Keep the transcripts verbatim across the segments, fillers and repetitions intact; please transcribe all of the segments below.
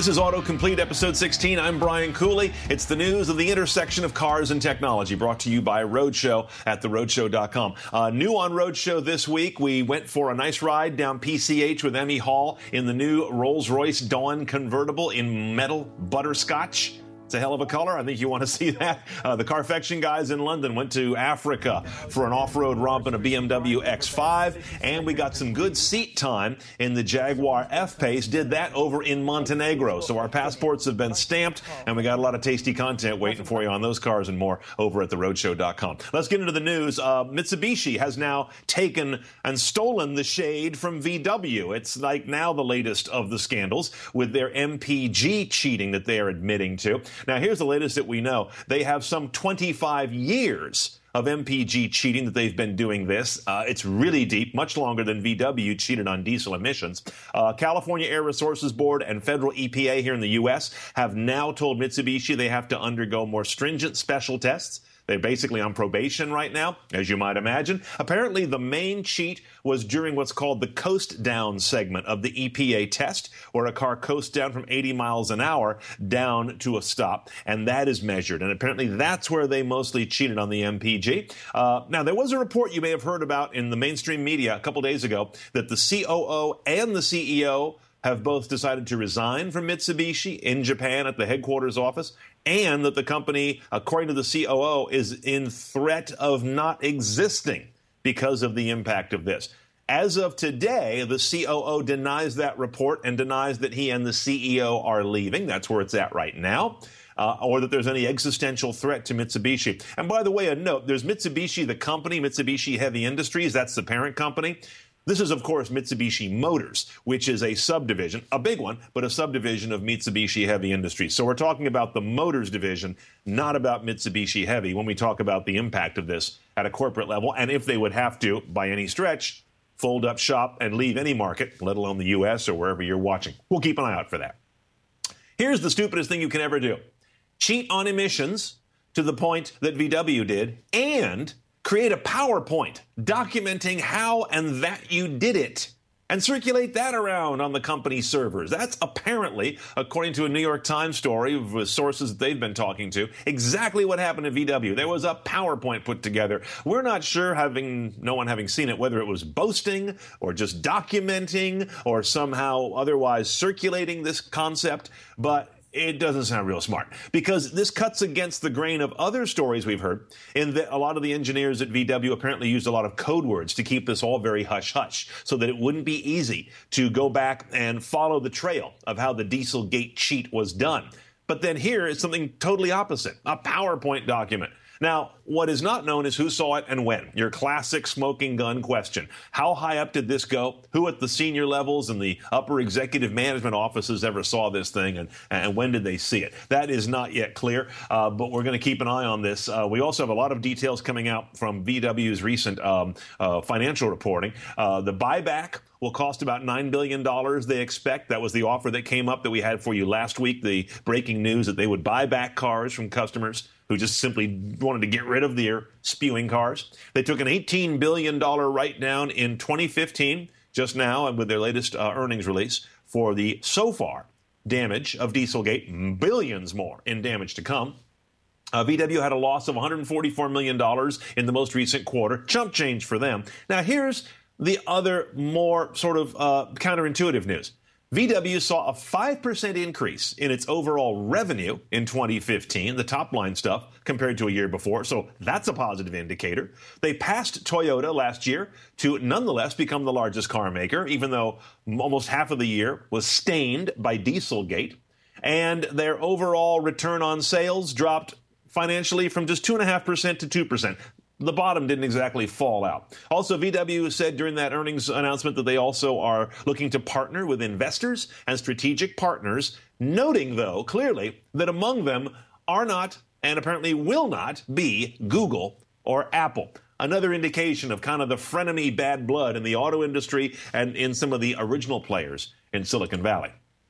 This is Autocomplete, episode sixteen. I'm Brian Cooley. It's the news of the intersection of cars and technology, brought to you by Roadshow at the roadshow dot com. Uh, new on Roadshow this week, we went for a nice ride down P C H with Emmy Hall in the new Rolls-Royce Dawn convertible in metal butterscotch. It's a hell of a color. I think you want to see that. Uh, the Carfection guys in London went to Africa for an off-road romp in a B M W X five, and we got some good seat time in the Jaguar F-Pace. Did that over in Montenegro. So our passports have been stamped, and we got a lot of tasty content waiting for you on those cars and more over at the roadshow dot com. Let's get into the news. Uh, Mitsubishi has now taken and stolen the shade from V W. It's like now the latest of the scandals with their M P G cheating that they are admitting to. Now, here's the latest that we know. They have some twenty-five years of M P G cheating that they've been doing this. Uh, it's really deep, much longer than V W cheated on diesel emissions. Uh, California Air Resources Board and federal E P A here in the U S have now told Mitsubishi they have to undergo more stringent special tests. They're basically on probation right now, as you might imagine. Apparently, the main cheat was during what's called the coast down segment of the E P A test, where a car coasts down from eighty miles an hour down to a stop, and that is measured. And apparently, that's where they mostly cheated on the M P G. Uh, now, there was a report you may have heard about in the mainstream media a couple days ago that the C O O and the C E O have both decided to resign from Mitsubishi in Japan at the headquarters office, and that the company, according to the C O O, is in threat of not existing because of the impact of this. As of today, the C O O denies that report and denies that he and the C E O are leaving. That's where it's at right now. Uh, or that there's any existential threat to Mitsubishi. And by the way, a note, there's Mitsubishi, the company, Mitsubishi Heavy Industries, that's the parent company. This is, of course, Mitsubishi Motors, which is a subdivision, a big one, but a subdivision of Mitsubishi Heavy Industries. So we're talking about the Motors division, not about Mitsubishi Heavy when we talk about the impact of this at a corporate level, and if they would have to, by any stretch, fold up shop and leave any market, let alone the U S or wherever you're watching. We'll keep an eye out for that. Here's the stupidest thing you can ever do. Cheat on emissions to the point that V W did, and create a PowerPoint documenting how and that you did it, and circulate that around on the company's servers. That's apparently, according to a New York Times story with sources that they've been talking to, exactly what happened at V W. There was a PowerPoint put together. We're not sure, having no one having seen it, whether it was boasting or just documenting or somehow otherwise circulating this concept, but it doesn't sound real smart, because this cuts against the grain of other stories we've heard, in that a lot of the engineers at V W apparently used a lot of code words to keep this all very hush-hush, so that it wouldn't be easy to go back and follow the trail of how the Dieselgate cheat was done. But then here is something totally opposite, a PowerPoint document. Now, what is not known is who saw it and when. Your classic smoking gun question. How high up did this go? Who at the senior levels and the upper executive management offices ever saw this thing, and, and when did they see it? That is not yet clear, uh, but we're going to keep an eye on this. Uh, we also have a lot of details coming out from V W's recent um, uh, financial reporting. Uh, the buyback will cost about nine billion dollars, they expect. That was the offer that came up that we had for you last week, the breaking news that they would buy back cars from customers who just simply wanted to get rid of their spewing cars. They took an eighteen billion dollars write-down in twenty fifteen, just now, and with their latest uh, earnings release, for the, so far, damage of Dieselgate, billions more in damage to come. Uh, V W had a loss of one hundred forty-four million dollars in the most recent quarter. Chump change for them. Now, here's the other more sort of uh, counterintuitive news. V W saw a five percent increase in its overall revenue in twenty fifteen, the top line stuff, compared to a year before, so that's a positive indicator. They passed Toyota last year to nonetheless become the largest car maker, even though almost half of the year was stained by Dieselgate. And their overall return on sales dropped financially from just two point five percent to two percent. The bottom didn't exactly fall out. Also, V W said during that earnings announcement that they also are looking to partner with investors and strategic partners, noting, though, clearly that among them are not, and apparently will not, be Google or Apple. Another indication of kind of the frenemy bad blood in the auto industry and in some of the original players in Silicon Valley.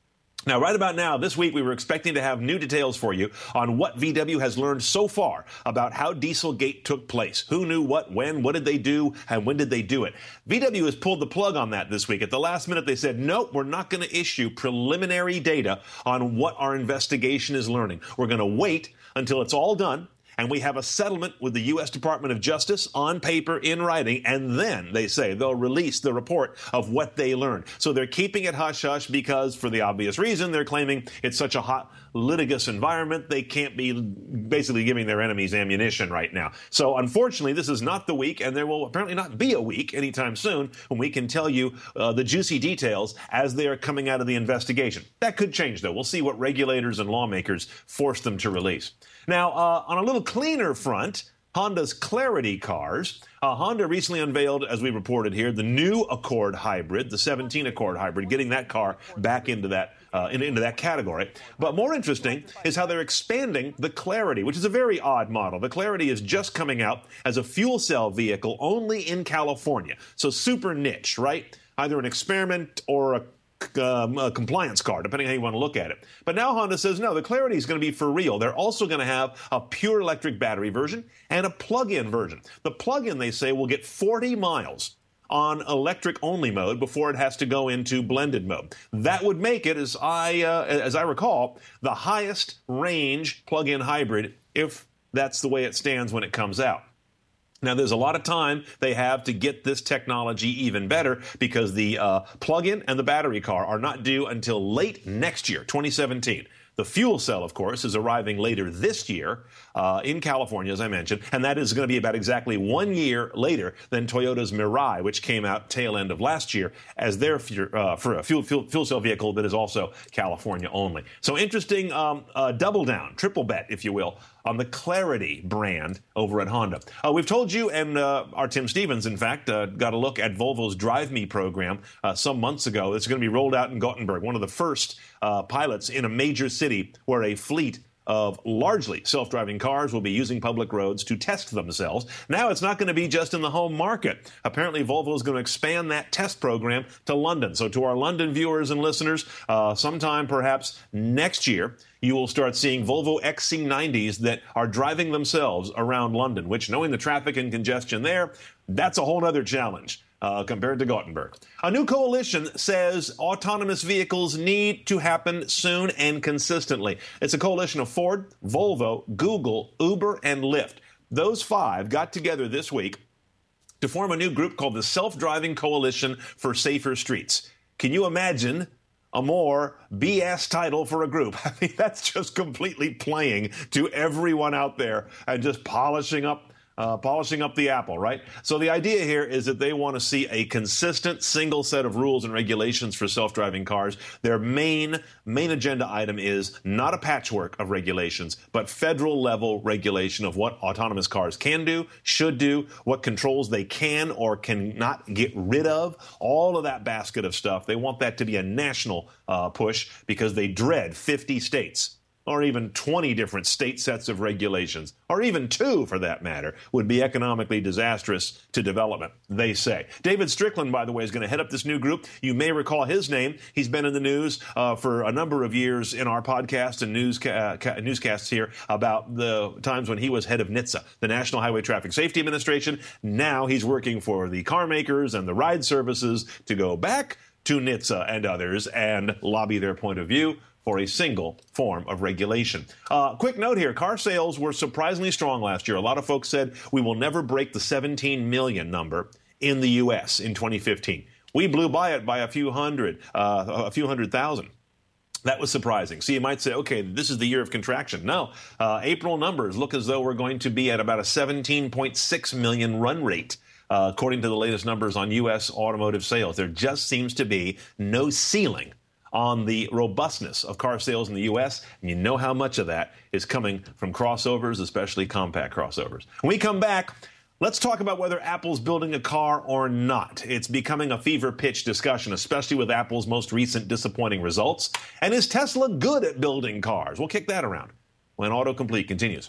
Now, right about now, this week, we were expecting to have new details for you on what V W has learned so far about how Dieselgate took place. Who knew what, when, what did they do, and when did they do it? V W has pulled the plug on that this week. At the last minute, they said, nope, we're not going to issue preliminary data on what our investigation is learning. We're going to wait until it's all done, and we have a settlement with the U S Department of Justice on paper in writing, and then, they say, they'll release the report of what they learned. So they're keeping it hush-hush because, for the obvious reason, they're claiming it's such a hot litigious environment, they can't be basically giving their enemies ammunition right now. So, unfortunately, this is not the week, and there will apparently not be a week anytime soon when we can tell you uh, the juicy details as they are coming out of the investigation. That could change, though. We'll see what regulators and lawmakers force them to release. Now, uh, on a little cleaner front, Honda's Clarity cars. Uh, Honda recently unveiled, as we reported here, the new Accord Hybrid, the seventeen Accord Hybrid, getting that car back into that uh, in, into that category. But more interesting is how they're expanding the Clarity, which is a very odd model. The Clarity is just coming out as a fuel cell vehicle only in California. So super niche, right? Either an experiment or a Um, a compliance car, depending on how you want to look at it. But now Honda says, no, the Clarity is going to be for real. They're also going to have a pure electric battery version and a plug-in version. The plug-in, they say, will get forty miles on electric-only mode before it has to go into blended mode. That would make it, as I, uh, as I recall, the highest range plug-in hybrid, if that's the way it stands when it comes out. Now, there's a lot of time they have to get this technology even better because the uh, plug-in and the battery car are not due until late next year, twenty seventeen. The fuel cell, of course, is arriving later this year uh, in California, as I mentioned, and that is going to be about exactly one year later than Toyota's Mirai, which came out tail end of last year as their uh, for a fuel, fuel, fuel cell vehicle that is also California only. So interesting um, uh, double down, triple bet, if you will, on the Clarity brand over at Honda. Uh, we've told you, and uh, our Tim Stevens, in fact, uh, got a look at Volvo's Drive Me program uh, some months ago. It's going to be rolled out in Gothenburg, one of the first uh, pilots in a major city where a fleet of largely self-driving cars will be using public roads to test themselves. Now it's not going to be just in the home market. Apparently, Volvo is going to expand that test program to London. So to our London viewers and listeners, uh, sometime perhaps next year, you will start seeing Volvo X C nineties that are driving themselves around London, which, knowing the traffic and congestion there, that's a whole other challenge. Uh, compared to Gothenburg. A new coalition says autonomous vehicles need to happen soon and consistently. It's a coalition of Ford, Volvo, Google, Uber, and Lyft. Those five got together this week to form a new group called the Self-Driving Coalition for Safer Streets. Can you imagine a more B S title for a group? I mean, that's just completely playing to everyone out there and just polishing up Uh, polishing up the apple, right? So the idea here is that they want to see a consistent single set of rules and regulations for self-driving cars. Their main, main agenda item is not a patchwork of regulations, but federal level regulation of what autonomous cars can do, should do, what controls they can or cannot get rid of, all of that basket of stuff. They want that to be a national uh, push because they dread fifty states. Or even twenty different state sets of regulations, or even two for that matter, would be economically disastrous to development, they say. David Strickland, by the way, is going to head up this new group. You may recall his name. He's been in the news uh, for a number of years in our podcast and news uh, newscasts here about the times when he was head of NHTSA, the National Highway Traffic Safety Administration. Now he's working for the car makers and the ride services to go back to NHTSA and others and lobby their point of view for a single form of regulation. Uh, quick note here, car sales were surprisingly strong last year. A lot of folks said we will never break the seventeen million number in the U S in twenty fifteen. We blew by it by a few hundred, uh, a few hundred thousand. That was surprising. So you might say, okay, this is the year of contraction. No, uh, April numbers look as though we're going to be at about a seventeen point six million run rate. Uh, according to the latest numbers on U S automotive sales. There just seems to be no ceiling on the robustness of car sales in the U S, and you know how much of that is coming from crossovers, especially compact crossovers. When we come back, let's talk about whether Apple's building a car or not. It's becoming a fever pitch discussion, especially with Apple's most recent disappointing results. And is Tesla good at building cars? We'll kick that around when Autocomplete continues.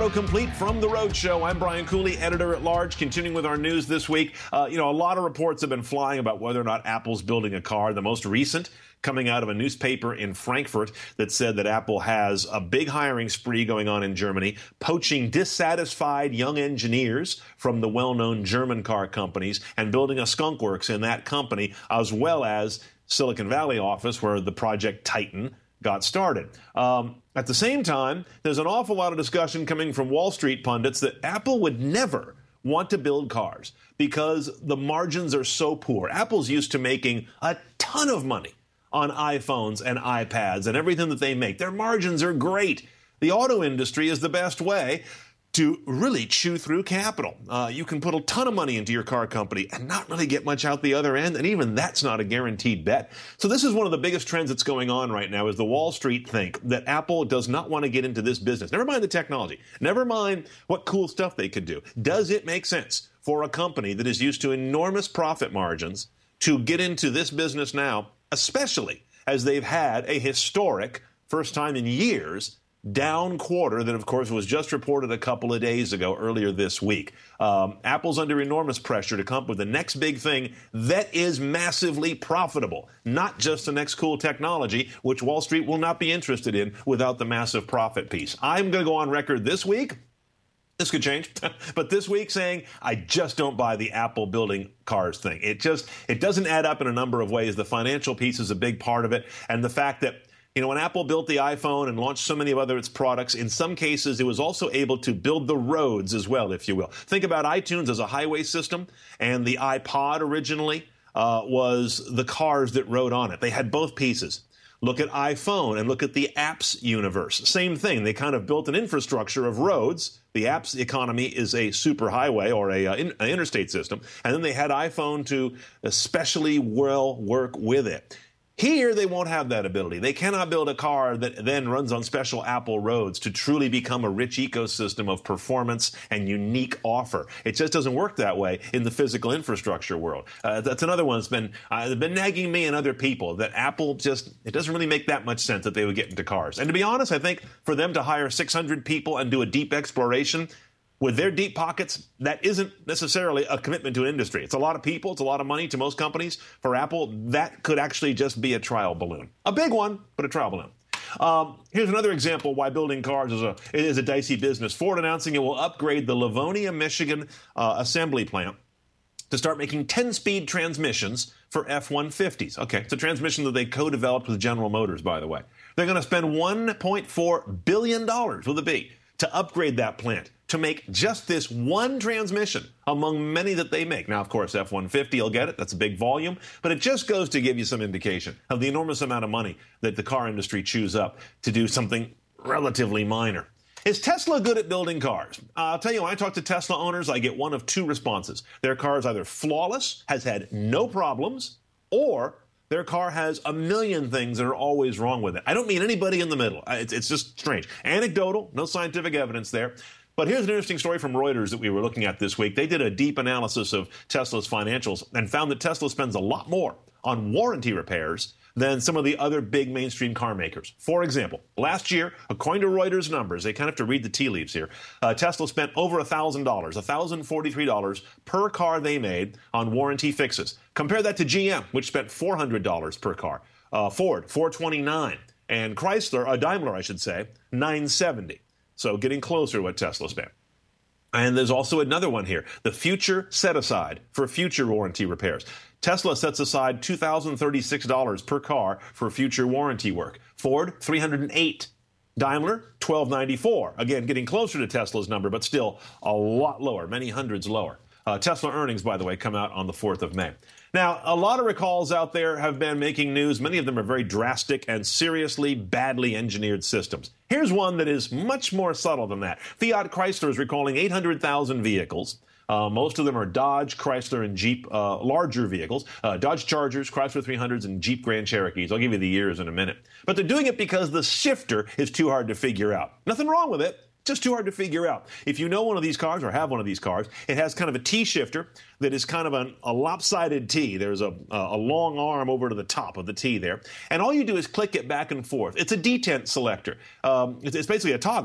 Show complete from The Rhode Show. I'm Brian Cooley, editor-at-large. Continuing with our news this week, uh, you know, a lot of reports have been flying about whether or not Apple's building a car. The most recent coming out of a newspaper in Frankfurt that said that Apple has a big hiring spree going on in Germany, poaching dissatisfied young engineers from the well-known German car companies and building a skunkworks in that company, as well as Silicon Valley office where the Project Titan got started. Um, at the same time, there's an awful lot of discussion coming from Wall Street pundits that Apple would never want to build cars because the margins are so poor. Apple's used to making a ton of money on iPhones and iPads and everything that they make. Their margins are great. The auto industry is the best way to really chew through capital. Uh, you can put a ton of money into your car company and not really get much out the other end, and even that's not a guaranteed bet. So this is one of the biggest trends that's going on right now is the Wall Street think that Apple does not want to get into this business. Never mind the technology. Never mind what cool stuff they could do. Does it make sense for a company that is used to enormous profit margins to get into this business now, especially as they've had a historic, first time in years, down quarter that, of course, was just reported a couple of days ago, earlier this week. Um, Apple's under enormous pressure to come up with the next big thing that is massively profitable, not just the next cool technology, which Wall Street will not be interested in without the massive profit piece. I'm going to go on record this week. This could change, but this week saying, I just don't buy the Apple building cars thing. It just, it doesn't add up in a number of ways. The financial piece is a big part of it, and the fact that You know, when Apple built the iPhone and launched so many of other its products, in some cases, it was also able to build the roads as well, if you will. Think about iTunes as a highway system, and the iPod originally uh, was the cars that rode on it. They had both pieces. Look at iPhone and look at the apps universe. Same thing. They kind of built an infrastructure of roads. The apps economy is a superhighway or a, uh, in, an interstate system. And then they had iPhone to especially well work with it. Here, they won't have that ability. They cannot build a car that then runs on special Apple roads to truly become a rich ecosystem of performance and unique offer. It just doesn't work that way in the physical infrastructure world. Uh, that's another one that's been, uh, been nagging me and other people, that Apple just, it doesn't really make that much sense that they would get into cars. And to be honest, I think for them to hire six hundred people and do a deep exploration, with their deep pockets, that isn't necessarily a commitment to an industry. It's a lot of people. It's a lot of money to most companies. For Apple, that could actually just be a trial balloon. A big one, but a trial balloon. Um, here's another example why building cars is a, is a dicey business. Ford announcing it will upgrade the Livonia, Michigan uh, assembly plant to start making ten-speed transmissions for F one fifties. Okay, it's a transmission that they co-developed with General Motors, by the way. They're going to spend one point four billion dollars, with a B, to upgrade that plant, to make just this one transmission among many that they make. Now, of course, F one fifty will get it. That's a big volume. But it just goes to give you some indication of the enormous amount of money that the car industry chews up to do something relatively minor. Is Tesla good at building cars? Uh, I'll tell you, when I talk to Tesla owners, I get one of two responses. Their car is either flawless, has had no problems, or their car has a million things that are always wrong with it. I don't mean anybody in the middle. It's, it's just strange. Anecdotal, no scientific evidence there. But here's an interesting story from Reuters that we were looking at this week. They did a deep analysis of Tesla's financials and found that Tesla spends a lot more on warranty repairs than some of the other big mainstream car makers. For example, last year, according to Reuters numbers, they kind of have to read the tea leaves here, uh, Tesla spent over one thousand dollars, one thousand forty-three dollars per car they made on warranty fixes. Compare that to G M, which spent four hundred dollars per car. Uh, Ford, four hundred twenty-nine dollars. And Chrysler, uh, Daimler, I should say, nine hundred seventy dollars. So getting closer to what Tesla spent. And there's also another one here, the future set aside for future warranty repairs. Tesla sets aside two thousand thirty-six dollars per car for future warranty work. Ford, three hundred eight dollars. Daimler, twelve ninety-four. Again, getting closer to Tesla's number, but still a lot lower, many hundreds lower. Uh, Tesla earnings, by the way, come out on the fourth of May. Now, a lot of recalls out there have been making news. Many of them are very drastic and seriously badly engineered systems. Here's one that is much more subtle than that. Fiat Chrysler is recalling eight hundred thousand vehicles. Uh, most of them are Dodge, Chrysler, and Jeep, uh, larger vehicles. Uh, Dodge Chargers, Chrysler three hundreds, and Jeep Grand Cherokees. I'll give you the years in a minute. But they're doing it because the shifter is too hard to figure out. Nothing wrong with it. Just too hard to figure out. If you know one of these cars or have one of these cars, it has kind of a T shifter that is kind of an, a lopsided T. There's a, a long arm over to the top of the T there. And all you do is click it back and forth. It's a detent selector. Um, it's, it's basically a toggle.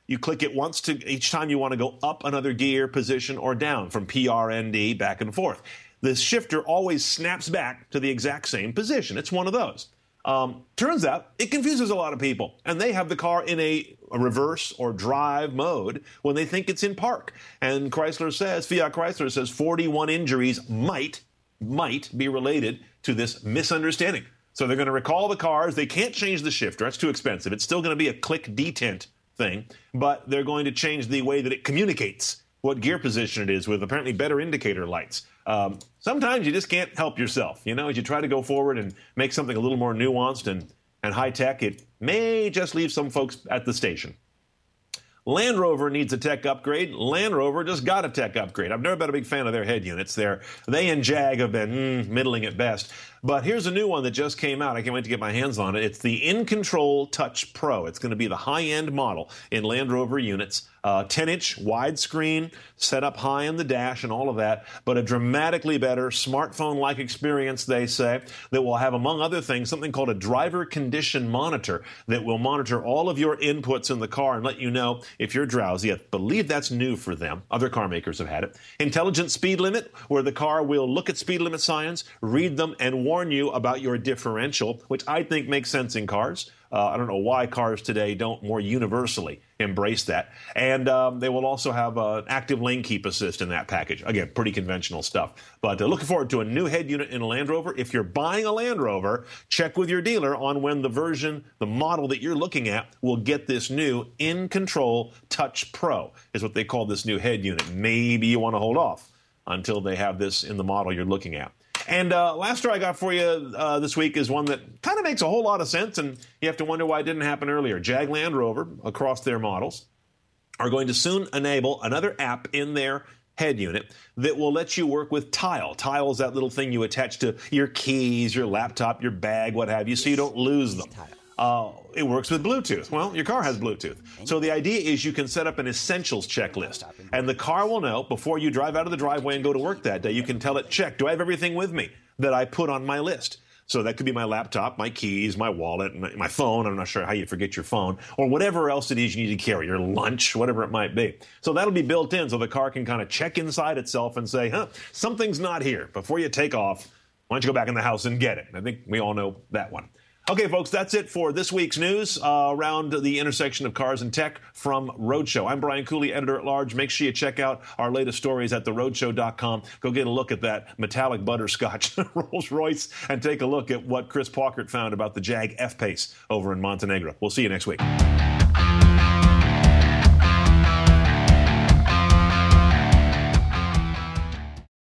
You click it once to each time you want to go up another gear position or down from P R N D back and forth. The shifter always snaps back to the exact same position. It's one of those. Um, turns out it confuses a lot of people, and they have the car in a, a reverse or drive mode when they think it's in park. And Chrysler says, Fiat Chrysler says forty-one injuries might, might be related to this misunderstanding. So they're going to recall the cars. They can't change the shifter. That's too expensive. It's still going to be a click detent thing, but they're going to change the way that it communicates what gear position it is with apparently better indicator lights. Um, sometimes you just can't help yourself. You know, as you try to go forward and make something a little more nuanced and, and high-tech, it may just leave some folks at the station. Land Rover needs a tech upgrade. Land Rover just got a tech upgrade. I've never been a big fan of their head units. They're, they and Jag have been mm, middling at best. But here's a new one that just came out. I can't wait to get my hands on it. It's the In Control Touch Pro. It's going to be the high-end model in Land Rover units. Uh, ten-inch widescreen, set up high in the dash and all of that, but a dramatically better smartphone-like experience, they say, that will have, among other things, something called a driver condition monitor that will monitor all of your inputs in the car and let you know if you're drowsy. I believe that's new for them. Other car makers have had it. Intelligent speed limit, where the car will look at speed limit signs, read them, and warn you about your differential, which I think makes sense in cars. Uh, I don't know why cars today don't more universally embrace that. And um, they will also have uh, active lane keep assist in that package. Again, pretty conventional stuff. But uh, looking forward to a new head unit in a Land Rover. If you're buying a Land Rover, check with your dealer on when the version, the model that you're looking at will get this new In Control Touch Pro, is what they call this new head unit. Maybe you want to hold off until they have this in the model you're looking at. And uh, last story I got for you uh, this week is one that kind of makes a whole lot of sense, and you have to wonder why it didn't happen earlier. Jag Land Rover, across their models, are going to soon enable another app in their head unit that will let you work with Tile. Tile is that little thing you attach to your keys, your laptop, your bag, what have you, so you don't lose them. Uh, it works with Bluetooth. Well, your car has Bluetooth. So the idea is you can set up an essentials checklist, and the car will know before you drive out of the driveway and go to work that day. You can tell it, check, do I have everything with me that I put on my list? So that could be my laptop, my keys, my wallet, my, my phone. I'm not sure how you forget your phone, or whatever else it is you need to carry, your lunch, whatever it might be. So that'll be built in so the car can kind of check inside itself and say, huh, something's not here. Before you take off, why don't you go back in the house and get it? I think we all know that one. Okay, folks, that's it for this week's news uh, around the intersection of cars and tech from Roadshow. I'm Brian Cooley, editor-at-large. Make sure you check out our latest stories at the roadshow dot com. Go get a look at that metallic butterscotch Rolls-Royce and take a look at what Chris Paukert found about the Jag F-Pace over in Montenegro. We'll see you next week.